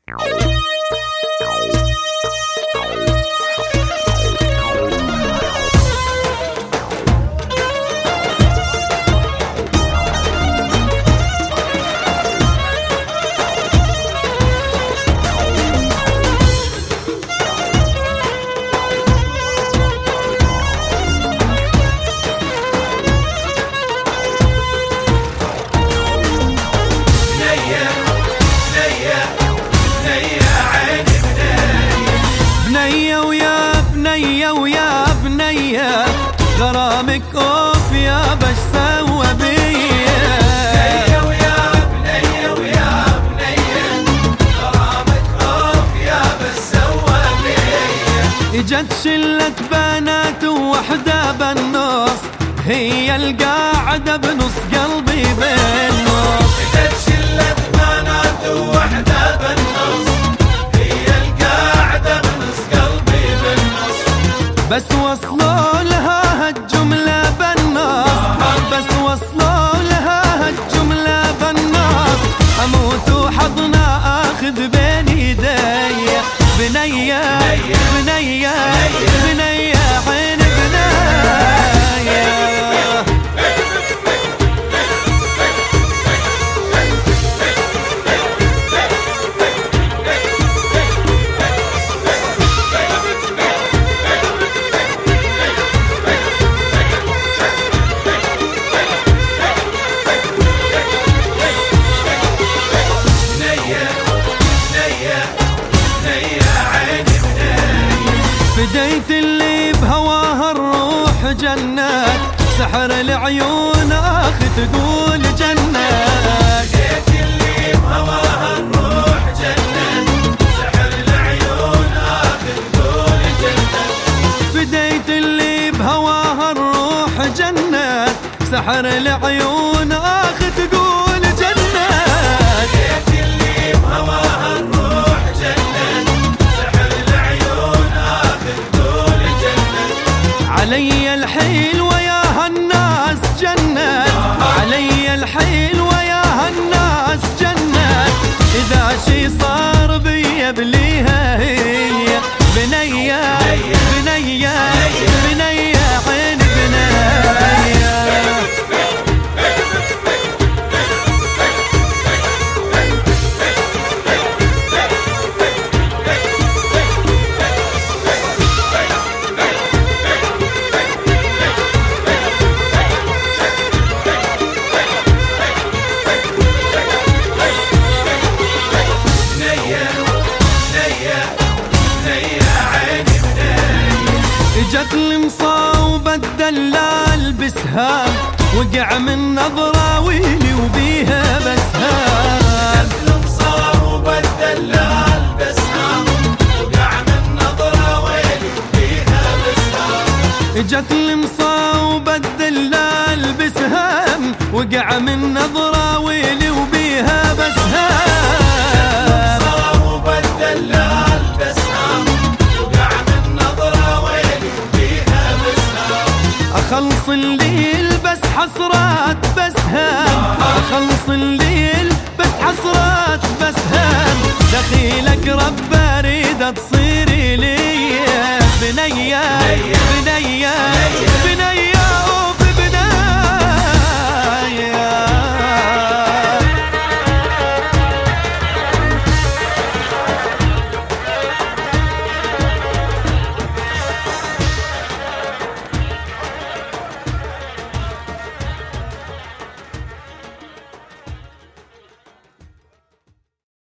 ويا بنية غرامك اوف يا بش سوى بيا. بنية ويا بنية غرامك اوف يا بش سوى بيا. اجت شلة بنات ووحدة بالنص هي القاعدة بنص قلبي بالنص. اجت شلة بنات ووحدة بالنص هي القاعدة بنص قلبي بالنص. بس وصلوا لها هالجملة بالنص، بس وصلوا لها هالجملة بالنص. اموت وحضنا اخذ بين يدي بنية بنية بنية عين بنية. فديت اللي بهواها الروح جنات، سحر العيون اخ تقول جنات. فديت اللي بهواها الروح جنات، سحر العيون اخ تقول جنات. فديت اللي بهواها الروح جنات، سحر العيون اخ تقول جنات. فديت اللي بهواها الروح جنات، سحر العيون اخ تقول جنات. علي الحيل وياها الناس جنات، علي الحيل وياها الناس جنات. إذا شي صار بيا بليها هي بنية بنية بنية عين بنية. جت المصاوبة الدلال بسهام، وقع من نظرة ويلي وبيها بسهام. جت المصاوبة الدلال بسهام، وقع من نظرة ويلي وبيها بسهام. جت المصاوبة الدلال بسهام، وقع من نظرة ويلي وبيها بسهام. المصاوبة الدلال بسهام، وقع من نظرة ويلي وبيها بسهام. أخلص الليل بس حسرات بسهام، أخلص الليل بس حسرات بسهام. دخيلك رب أريد تصير